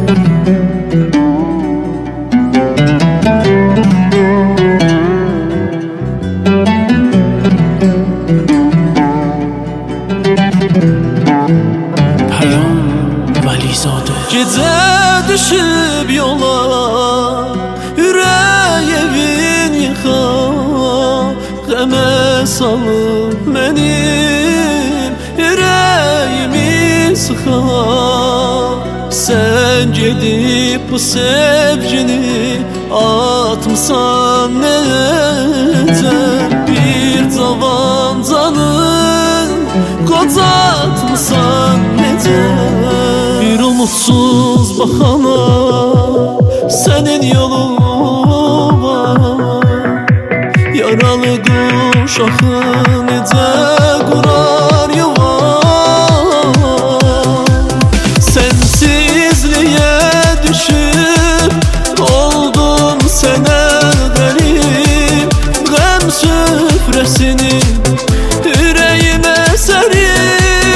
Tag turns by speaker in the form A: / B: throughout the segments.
A: Gecə düşüb yola, ürək evin yıxa, qəmə salıb mənim ürəyimi sıxa. Sən gedib bu sevgini atmısan necə, bir cavan canın qocatmısan necə. Bir umutsuz bakana senin yolun var, yaralı kuş axı necə qurar yuva. Sensizliğe düşüp oldum sənə qərib, qəm süfrəsini ürəyimə sərib.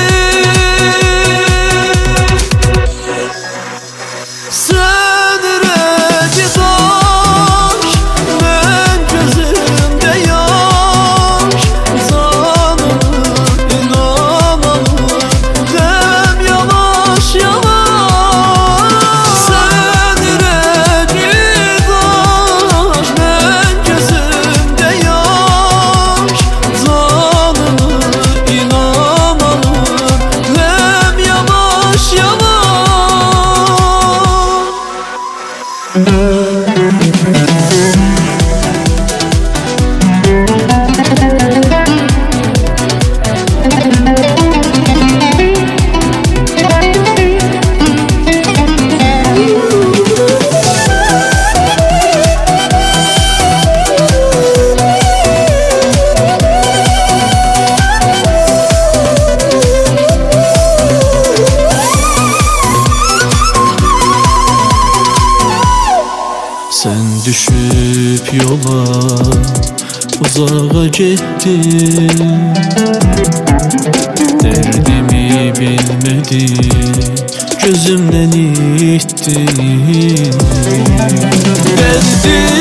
A: Sen düşüp yola uzağa gittin, derdimi bilmedin, gözümden ittin. Derdim